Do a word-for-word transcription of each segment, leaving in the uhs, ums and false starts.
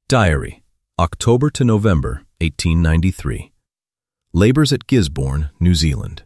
Diary, October to November, eighteen ninety-three. Labours at Gisborne, New Zealand.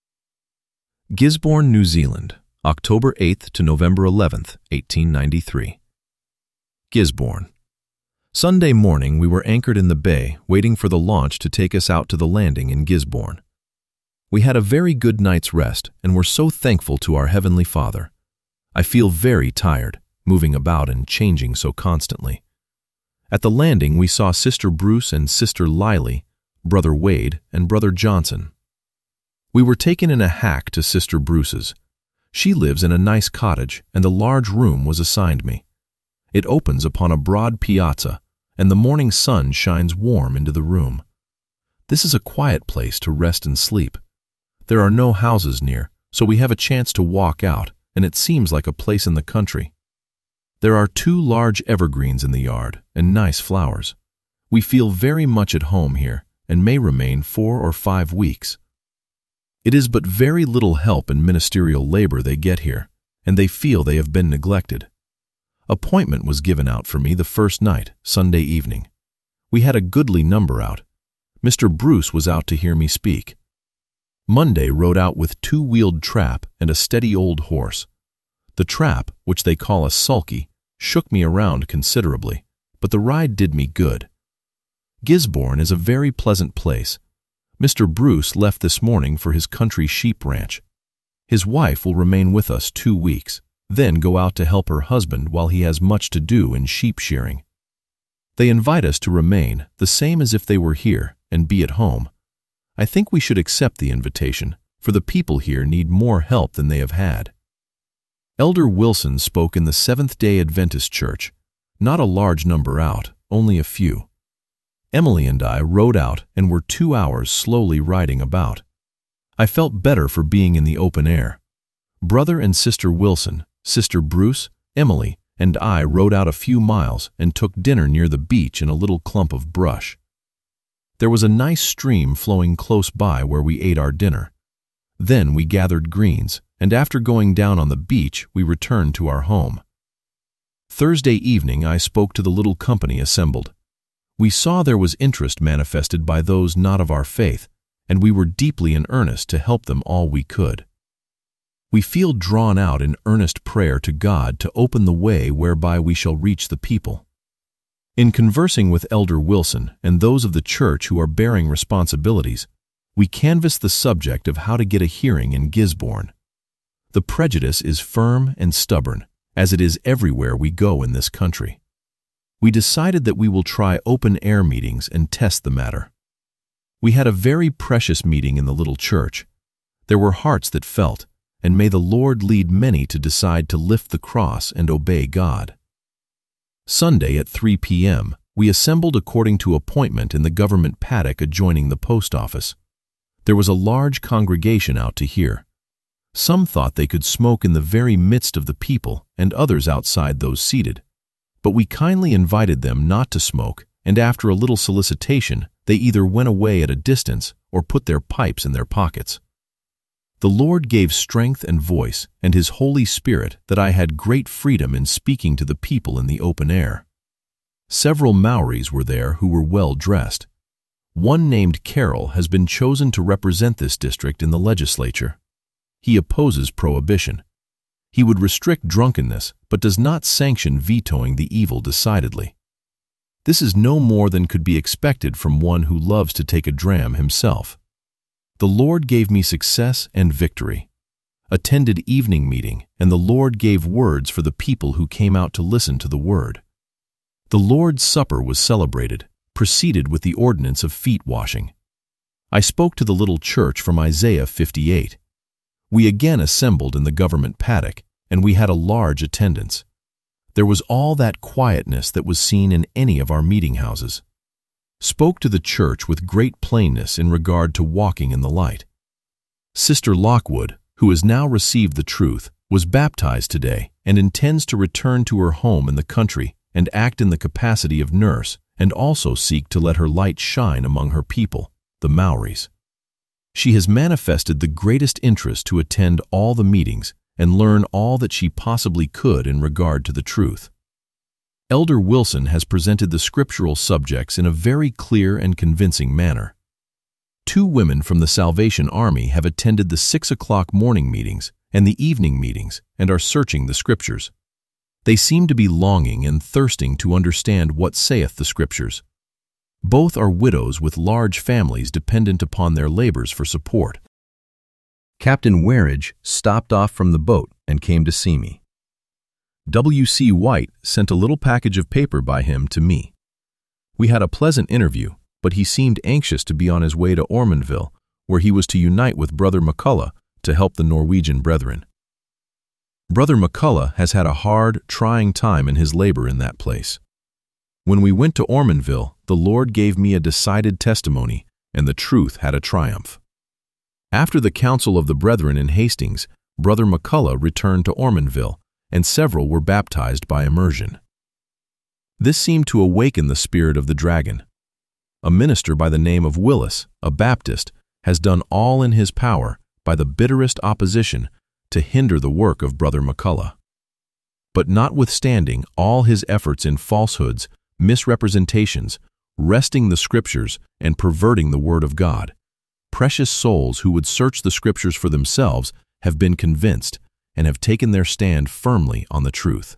Gisborne, New Zealand, October eighth to November eleventh, eighteen ninety-three. Gisborne. Sunday morning we were anchored in the bay, waiting for the launch to take us out to the landing in Gisborne. We had a very good night's rest and were so thankful to our Heavenly Father. I feel very tired, moving about and changing so constantly. At the landing we saw Sister Bruce and Sister Lily, Brother Wade, and Brother Johnson. We were taken in a hack to Sister Bruce's. She lives in a nice cottage, and a large room was assigned me. It opens upon a broad piazza, and the morning sun shines warm into the room. This is a quiet place to rest and sleep. There are no houses near, so we have a chance to walk out, and it seems like a place in the country. There are two large evergreens in the yard, and nice flowers. We feel very much at home here, and may remain four or five weeks. It is but very little help in ministerial labor they get here, and they feel they have been neglected. Appointment was given out for me the first night, Sunday evening. We had a goodly number out. Mister Bruce was out to hear me speak. Monday rode out with two-wheeled trap and a steady old horse. The trap, which they call a sulky, shook me around considerably, but the ride did me good. Gisborne is a very pleasant place. Mister Bruce left this morning for his country sheep ranch. His wife will remain with us two weeks, then go out to help her husband while he has much to do in sheep shearing. They invite us to remain, the same as if they were here, and be at home. I think we should accept the invitation, for the people here need more help than they have had. Elder Wilson spoke in the Seventh-day Adventist Church. Not a large number out, only a few. Emily and I rode out and were two hours slowly riding about. I felt better for being in the open air. Brother and Sister Wilson, Sister Bruce, Emily, and I rode out a few miles and took dinner near the beach in a little clump of brush. There was a nice stream flowing close by where we ate our dinner. Then we gathered greens, and after going down on the beach, we returned to our home. Thursday evening I spoke to the little company assembled. We saw there was interest manifested by those not of our faith, and we were deeply in earnest to help them all we could. We feel drawn out in earnest prayer to God to open the way whereby we shall reach the people. In conversing with Elder Wilson and those of the church who are bearing responsibilities, we canvass the subject of how to get a hearing in Gisborne. The prejudice is firm and stubborn, as it is everywhere we go in this country. We decided that we will try open-air meetings and test the matter. We had a very precious meeting in the little church. There were hearts that felt, and may the Lord lead many to decide to lift the cross and obey God. Sunday at three p m, we assembled according to appointment in the government paddock adjoining the post office. There was a large congregation out to hear. Some thought they could smoke in the very midst of the people, and others outside those seated. But we kindly invited them not to smoke, and after a little solicitation, they either went away at a distance or put their pipes in their pockets. The Lord gave strength and voice, and His Holy Spirit, that I had great freedom in speaking to the people in the open air. Several Maoris were there who were well dressed. One named Carroll has been chosen to represent this district in the legislature. He opposes prohibition. He would restrict drunkenness, but does not sanction vetoing the evil decidedly. This is no more than could be expected from one who loves to take a dram himself. The Lord gave me success and victory. Attended evening meeting, and the Lord gave words for the people who came out to listen to the word. The Lord's Supper was celebrated, preceded with the ordinance of feet washing. I spoke to the little church from Isaiah fifty-eight. We again assembled in the government paddock, and we had a large attendance. There was all that quietness that was seen in any of our meeting houses. Spoke to the church with great plainness in regard to walking in the light. Sister Lockwood, who has now received the truth, was baptized today and intends to return to her home in the country and act in the capacity of nurse, and also seek to let her light shine among her people, the Maoris. She has manifested the greatest interest to attend all the meetings and learn all that she possibly could in regard to the truth. Elder Wilson has presented the scriptural subjects in a very clear and convincing manner. Two women from the Salvation Army have attended the six o'clock morning meetings and the evening meetings and are searching the scriptures. They seem to be longing and thirsting to understand what saith the scriptures. Both are widows with large families dependent upon their labors for support. Captain Waridge stopped off from the boat and came to see me. W C White sent a little package of paper by him to me. We had a pleasant interview, but he seemed anxious to be on his way to Ormondville, where he was to unite with Brother McCullough to help the Norwegian brethren. Brother McCullough has had a hard, trying time in his labor in that place. When we went to Ormondville, the Lord gave me a decided testimony, and the truth had a triumph. After the council of the brethren in Hastings, Brother McCullough returned to Ormondville, and several were baptized by immersion. This seemed to awaken the spirit of the dragon. A minister by the name of Willis, a Baptist, has done all in his power, by the bitterest opposition, to hinder the work of Brother McCullough. But notwithstanding all his efforts in falsehoods, misrepresentations, wresting the Scriptures, and perverting the Word of God, precious souls who would search the Scriptures for themselves have been convinced and have taken their stand firmly on the truth.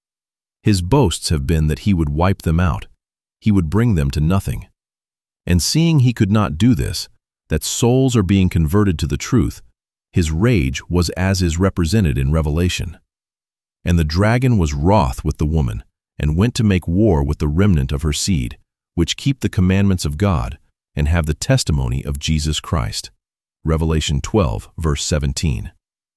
His boasts have been that he would wipe them out, he would bring them to nothing. And seeing he could not do this, that souls are being converted to the truth, his rage was as is represented in Revelation. And the dragon was wroth with the woman, and went to make war with the remnant of her seed, which keep the commandments of God, and have the testimony of Jesus Christ. Revelation twelve, verse seventeen.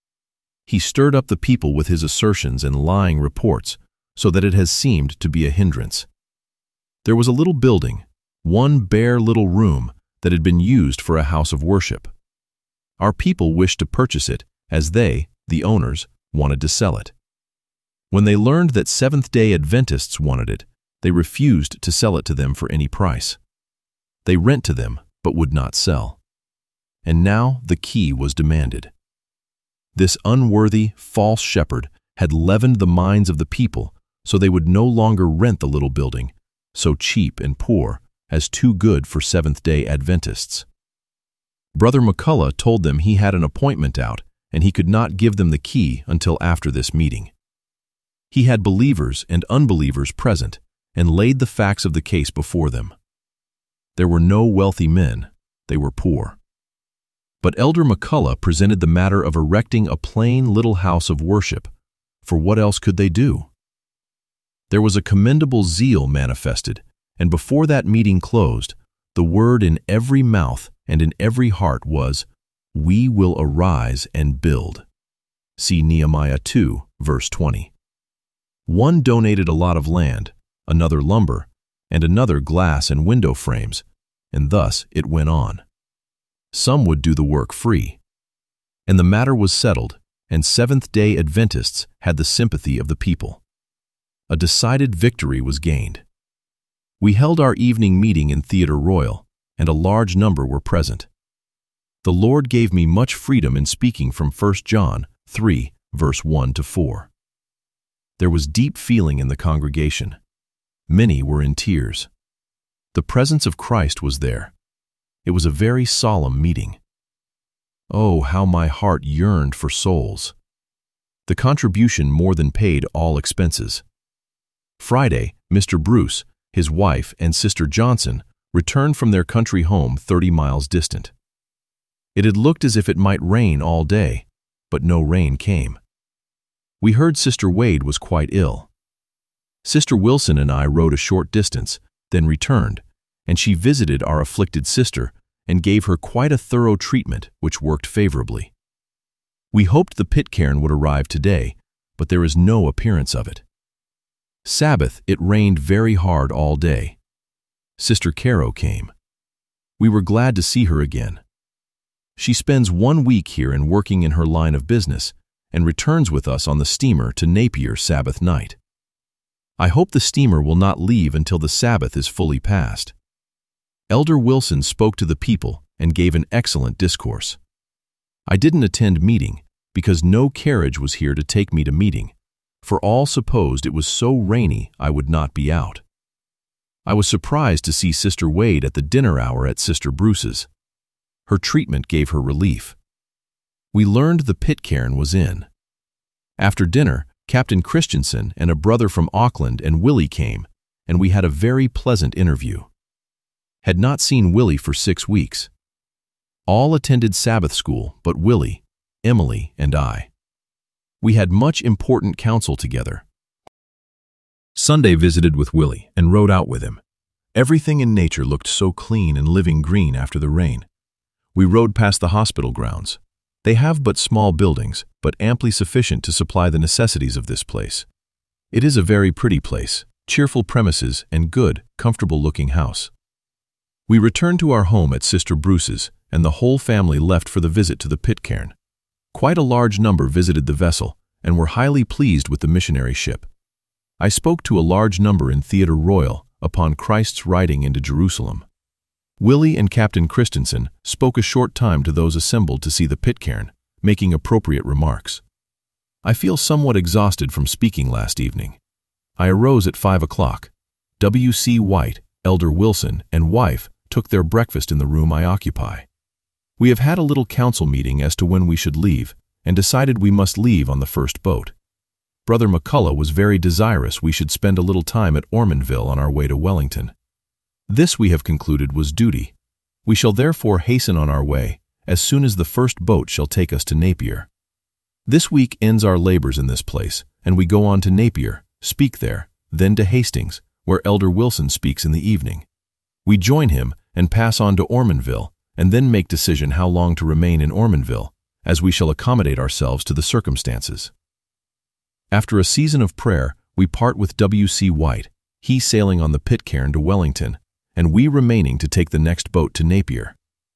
He stirred up the people with his assertions and lying reports, so that it has seemed to be a hindrance. There was a little building, one bare little room, that had been used for a house of worship. Our people wished to purchase it, as they, the owners, wanted to sell it. When they learned that Seventh-day Adventists wanted it, they refused to sell it to them for any price. They rent to them, but would not sell. And now the key was demanded. This unworthy, false shepherd had leavened the minds of the people so they would no longer rent the little building, so cheap and poor, as too good for Seventh-day Adventists. Brother McCullough told them he had an appointment out and he could not give them the key until after this meeting. He had believers and unbelievers present and laid the facts of the case before them. There were no wealthy men, they were poor. But Elder McCullough presented the matter of erecting a plain little house of worship, for what else could they do? There was a commendable zeal manifested, and before that meeting closed, the word in every mouth and in every heart was, "We will arise and build." See Nehemiah two, verse twenty. One donated a lot of land, another lumber, and another glass and window frames, and thus it went on. Some would do the work free. And the matter was settled, and Seventh-day Adventists had the sympathy of the people. A decided victory was gained. We held our evening meeting in Theatre Royal, and a large number were present. The Lord gave me much freedom in speaking from First John three, verse one to four. There was deep feeling in the congregation. Many were in tears. The presence of Christ was there. It was a very solemn meeting. Oh, how my heart yearned for souls. The contribution more than paid all expenses. Friday, Mister Bruce, his wife, and Sister Johnson returned from their country home thirty miles distant. It had looked as if it might rain all day, but no rain came. We heard Sister Wade was quite ill. Sister Wilson and I rode a short distance, then returned, and she visited our afflicted sister and gave her quite a thorough treatment which worked favorably. We hoped the Pitcairn would arrive today, but there is no appearance of it. Sabbath, it rained very hard all day. Sister Caro came. We were glad to see her again. She spends one week here and working in her line of business, and returns with us on the steamer to Napier Sabbath night. I hope the steamer will not leave until the Sabbath is fully passed. Elder Wilson spoke to the people and gave an excellent discourse. I didn't attend meeting because no carriage was here to take me to meeting, for all supposed it was so rainy I would not be out. I was surprised to see Sister Wade at the dinner hour at Sister Bruce's. Her treatment gave her relief. We learned the Pitcairn was in. After dinner, Captain Christensen and a brother from Auckland and Willie came, and we had a very pleasant interview. Had not seen Willie for six weeks. All attended Sabbath school but Willie, Emily, and I. We had much important counsel together. Sunday visited with Willie and rode out with him. Everything in nature looked so clean and living green after the rain. We rode past the hospital grounds. They have but small buildings, but amply sufficient to supply the necessities of this place. It is a very pretty place, cheerful premises, and good, comfortable-looking house. We returned to our home at Sister Bruce's, and the whole family left for the visit to the Pitcairn. Quite a large number visited the vessel, and were highly pleased with the missionary ship. I spoke to a large number in Theatre Royal upon Christ's riding into Jerusalem. Willie and Captain Christensen spoke a short time to those assembled to see the Pitcairn, making appropriate remarks. I feel somewhat exhausted from speaking last evening. I arose at five o'clock. W C White, Elder Wilson, and wife took their breakfast in the room I occupy. We have had a little council meeting as to when we should leave, and decided we must leave on the first boat. Brother McCullough was very desirous we should spend a little time at Ormondville on our way to Wellington. This we have concluded was duty. We shall therefore hasten on our way, as soon as the first boat shall take us to Napier. This week ends our labors in this place, and we go on to Napier, speak there, then to Hastings, where Elder Wilson speaks in the evening. We join him and pass on to Ormondville, and then make decision how long to remain in Ormondville, as we shall accommodate ourselves to the circumstances. After a season of prayer, we part with W C White, he sailing on the Pitcairn to Wellington, and we remaining to take the next boat to Napier.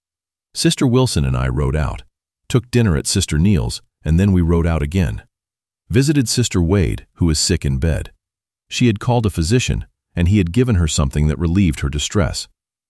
Sister Wilson and I rode out, took dinner at Sister Neil's, and then we rode out again. Visited Sister Wade, who is sick in bed. She had called a physician, and he had given her something that relieved her distress.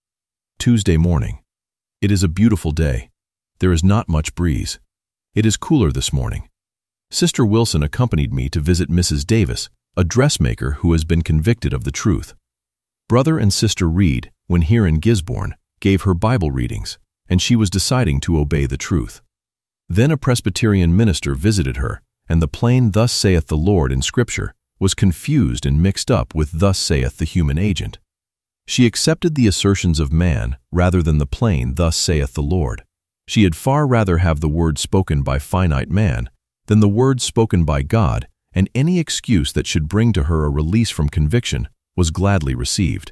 Tuesday morning. It is a beautiful day. There is not much breeze. It is cooler this morning. Sister Wilson accompanied me to visit Missus Davis, a dressmaker who has been convicted of the truth. Brother and Sister Reed, when here in Gisborne, gave her Bible readings, and she was deciding to obey the truth. Then a Presbyterian minister visited her, and the plain "Thus saith the Lord" in Scripture was confused and mixed up with "Thus saith the human agent." She accepted the assertions of man rather than the plain "Thus saith the Lord." She had far rather have the word spoken by finite man than the word spoken by God, and any excuse that should bring to her a release from conviction was gladly received.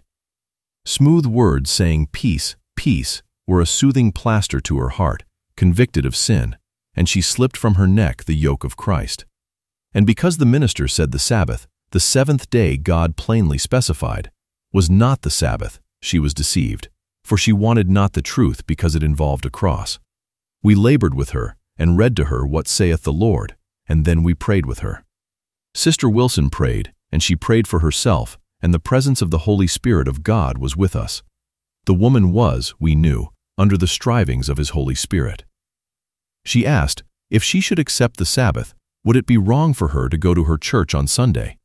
Smooth words saying "peace, peace" were a soothing plaster to her heart, convicted of sin, and she slipped from her neck the yoke of Christ. And because the minister said the Sabbath, the seventh day God plainly specified, was not the Sabbath, she was deceived, for she wanted not the truth because it involved a cross. We labored with her and read to her what saith the Lord, and then we prayed with her. Sister Wilson prayed, and she prayed for herself, and the presence of the Holy Spirit of God was with us. The woman was, we knew, under the strivings of His Holy Spirit. She asked, if she should accept the Sabbath, would it be wrong for her to go to her church on Sunday?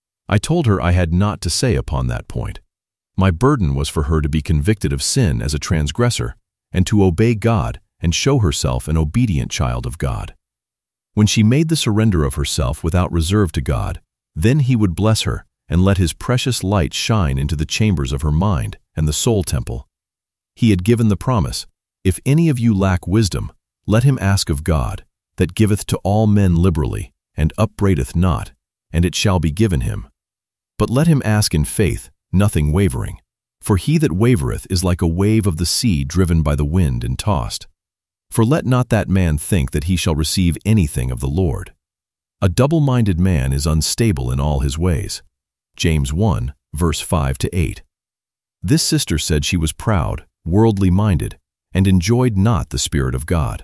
I told her I had naught to say upon that point. My burden was for her to be convicted of sin as a transgressor, and to obey God and show herself an obedient child of God. When she made the surrender of herself without reserve to God, then He would bless her and let His precious light shine into the chambers of her mind and the soul temple. He had given the promise, if any of you lack wisdom, let him ask of God, that giveth to all men liberally, and upbraideth not, and it shall be given him. But let him ask in faith, nothing wavering. For he that wavereth is like a wave of the sea driven by the wind and tossed. For let not that man think that he shall receive anything of the Lord. A double-minded man is unstable in all his ways. James one, verse five to eight. This sister said she was proud, worldly-minded, and enjoyed not the Spirit of God.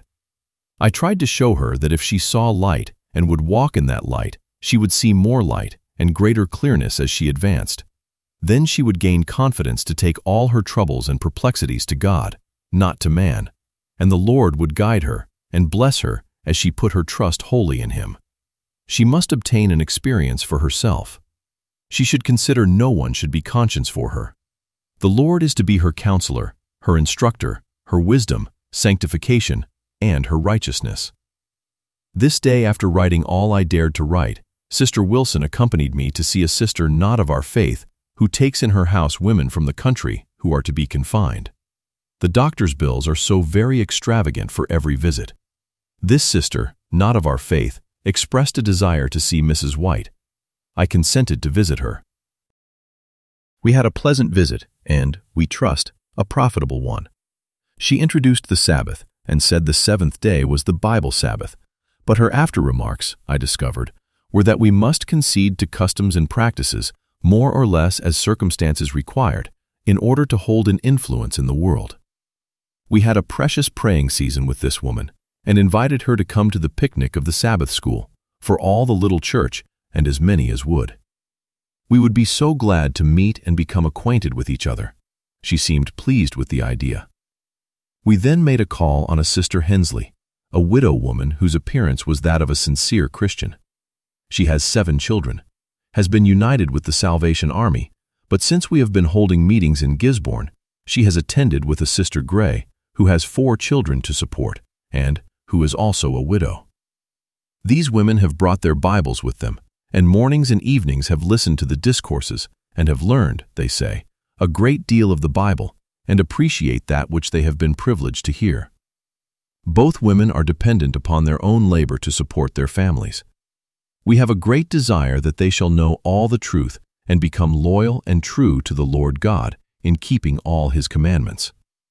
I tried to show her that if she saw light and would walk in that light, she would see more light and greater clearness as she advanced. Then she would gain confidence to take all her troubles and perplexities to God, not to man, and the Lord would guide her and bless her as she put her trust wholly in Him. She must obtain an experience for herself. She should consider no one should be conscience for her. The Lord is to be her counselor, her instructor, her wisdom, sanctification, and her righteousness. This day, after writing all I dared to write, Sister Wilson accompanied me to see a sister not of our faith who takes in her house women from the country who are to be confined. The doctor's bills are so very extravagant for every visit. This sister, not of our faith, expressed a desire to see Missus White. I consented to visit her. We had a pleasant visit and, we trust, a profitable one. She introduced the Sabbath and said the seventh day was the Bible Sabbath, but her after-remarks, I discovered, were that we must concede to customs and practices more or less as circumstances required in order to hold an influence in the world. We had a precious praying season with this woman and invited her to come to the picnic of the Sabbath school for all the little church and as many as would. We would be so glad to meet and become acquainted with each other. She seemed pleased with the idea. We then made a call on a Sister Hensley, a widow woman whose appearance was that of a sincere Christian. She has seven children, has been united with the Salvation Army, but since we have been holding meetings in Gisborne, she has attended with a Sister Gray, who has four children to support, and who is also a widow. These women have brought their Bibles with them, and mornings and evenings have listened to the discourses and have learned, they say, a great deal of the Bible and appreciate that which they have been privileged to hear. Both women are dependent upon their own labor to support their families. We have a great desire that they shall know all the truth and become loyal and true to the Lord God in keeping all His commandments.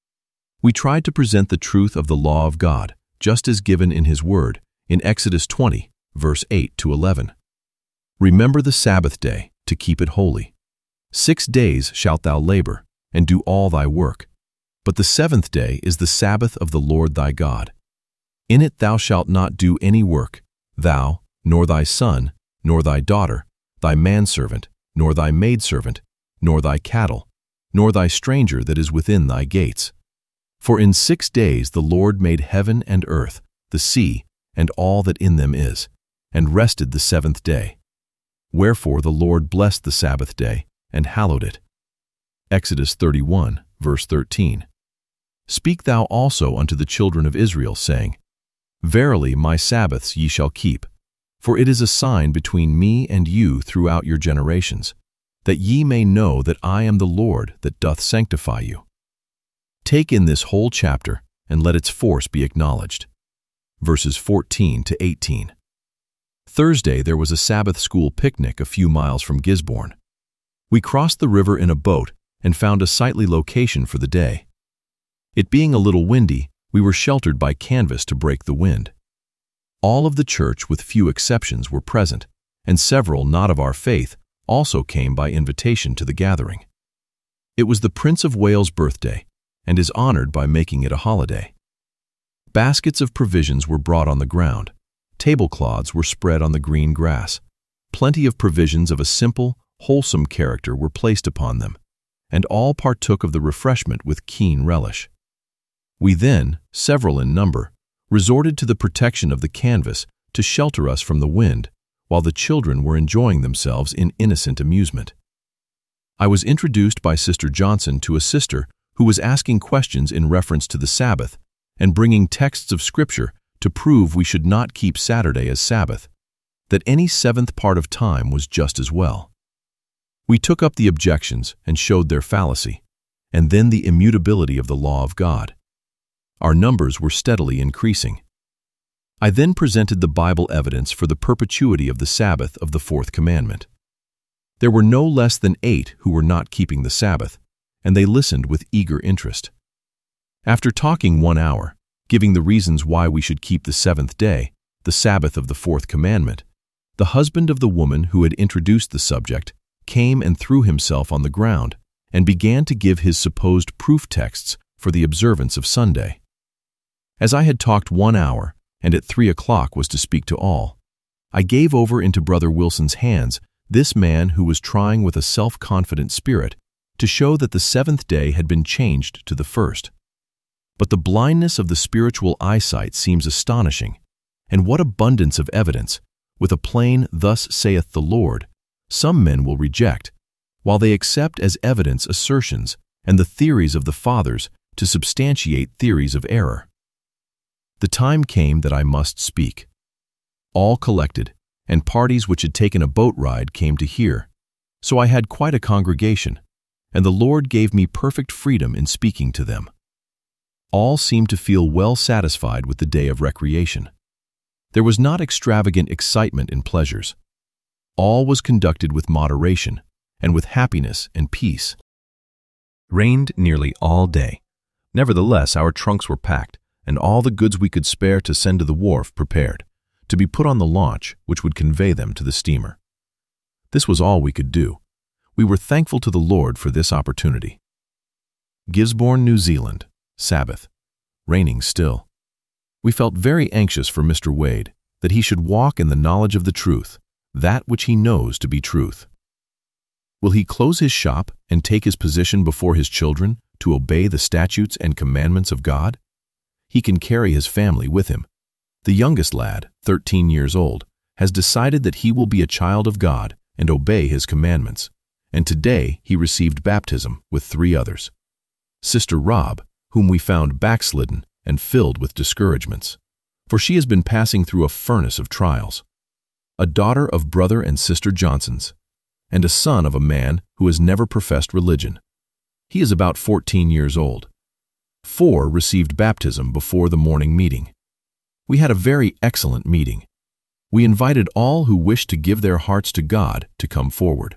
We tried to present the truth of the law of God, just as given in His Word, in Exodus twenty, verse eight to eleven. Remember the Sabbath day, to keep it holy. Six days shalt thou labor, and do all thy work. But the seventh day is the Sabbath of the Lord thy God. In it thou shalt not do any work, thou, nor thy son, nor thy daughter, thy manservant, nor thy maidservant, nor thy cattle, nor thy stranger that is within thy gates. For in six days the Lord made heaven and earth, the sea, and all that in them is, and rested the seventh day. Wherefore the Lord blessed the Sabbath day, and hallowed it. Exodus thirty-one, verse thirteen. Speak thou also unto the children of Israel, saying, Verily my Sabbaths ye shall keep, for it is a sign between me and you throughout your generations, that ye may know that I am the Lord that doth sanctify you. Take in this whole chapter, and let its force be acknowledged. Verses fourteen to eighteen. Thursday there was a Sabbath school picnic a few miles from Gisborne. We crossed the river in a boat and found a sightly location for the day. It being a little windy, we were sheltered by canvas to break the wind. All of the church, with few exceptions, were present, and several not of our faith also came by invitation to the gathering. It was the Prince of Wales' birthday, and is honored by making it a holiday. Baskets of provisions were brought on the ground. Tablecloths were spread on the green grass. Plenty of provisions of a simple, wholesome character were placed upon them, and all partook of the refreshment with keen relish. We then, several in number, resorted to the protection of the canvas to shelter us from the wind, while the children were enjoying themselves in innocent amusement. I was introduced by Sister Johnson to a sister who was asking questions in reference to the Sabbath and bringing texts of Scripture to prove we should not keep Saturday as Sabbath, that any seventh part of time was just as well. We took up the objections and showed their fallacy, and then the immutability of the law of God. Our numbers were steadily increasing. I then presented the Bible evidence for the perpetuity of the Sabbath of the Fourth Commandment. There were no less than eight who were not keeping the Sabbath, and they listened with eager interest. After talking one hour, giving the reasons why we should keep the seventh day, the Sabbath of the Fourth Commandment, the husband of the woman who had introduced the subject came and threw himself on the ground and began to give his supposed proof texts for the observance of Sunday. As I had talked one hour, and at three o'clock was to speak to all, I gave over into Brother Wilson's hands this man who was trying with a self-confident spirit to show that the seventh day had been changed to the first. But the blindness of the spiritual eyesight seems astonishing, and what abundance of evidence, With a plain, "Thus saith the Lord," some men will reject, while they accept as evidence assertions and the theories of the fathers to substantiate theories of error. The time came that I must speak. All collected, and parties which had taken a boat ride came to hear, so I had quite a congregation, and the Lord gave me perfect freedom in speaking to them. All seemed to feel well satisfied with the day of recreation. There was not extravagant excitement in pleasures. All was conducted with moderation and with happiness and peace. Rained nearly all day. Nevertheless, our trunks were packed, and all the goods we could spare to send to the wharf prepared, to be put on the launch which would convey them to the steamer. This was all we could do. We were thankful to the Lord for this opportunity. Gisborne, New Zealand, Sabbath. Raining still. We felt very anxious for Mister Wade, that he should walk in the knowledge of the truth, that which he knows to be truth. Will he close his shop and take his position before his children to obey the statutes and commandments of God? He can carry his family with him. The youngest lad, thirteen years old, has decided that he will be a child of God and obey his commandments, and today he received baptism with three others. Sister Rob, whom we found backslidden and filled with discouragements, for she has been passing through a furnace of trials. A daughter of Brother and Sister Johnson's, and a son of a man who has never professed religion. He is about fourteen years old. Four received baptism before the morning meeting. We had a very excellent meeting. We invited all who wished to give their hearts to God to come forward.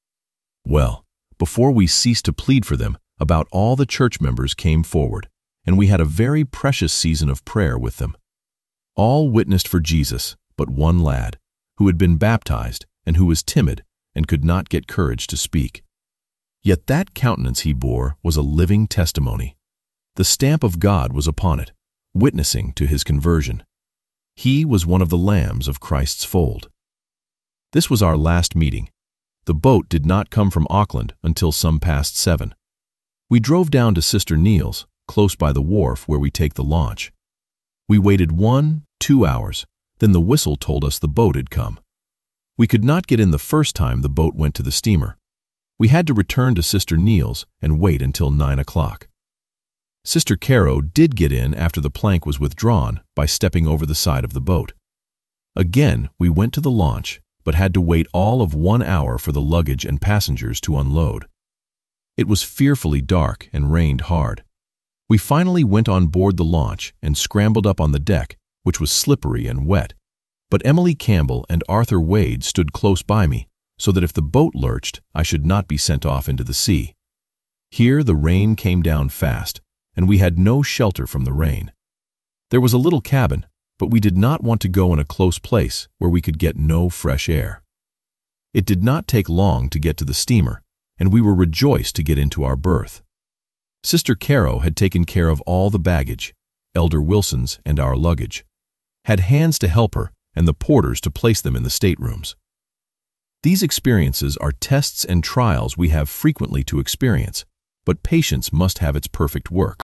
Well, before we ceased to plead for them, about all the church members came forward, and we had a very precious season of prayer with them. All witnessed for Jesus, but one lad, who had been baptized and who was timid and could not get courage to speak. Yet that countenance he bore was a living testimony. The stamp of God was upon it, witnessing to his conversion. He was one of the lambs of Christ's fold. This was our last meeting. The boat did not come from Auckland until some past seven. We drove down to Sister Neil's, close by the wharf where we take the launch. We waited one, two hours, then the whistle told us the boat had come. We could not get in the first time the boat went to the steamer. We had to return to Sister Neil's and wait until nine o'clock. Sister Caro did get in after the plank was withdrawn by stepping over the side of the boat. Again, we went to the launch, but had to wait all of one hour for the luggage and passengers to unload. It was fearfully dark and rained hard. We finally went on board the launch and scrambled up on the deck, which was slippery and wet. But Emily Campbell and Arthur Wade stood close by me, so that if the boat lurched, I should not be sent off into the sea. Here the rain came down fast, and we had no shelter from the rain. There was a little cabin, but we did not want to go in a close place where we could get no fresh air. It did not take long to get to the steamer, and we were rejoiced to get into our berth. Sister Caro had taken care of all the baggage, Elder Wilson's and our luggage, had hands to help her and the porters to place them in the staterooms. These experiences are tests and trials we have frequently to experience, but patience must have its perfect work.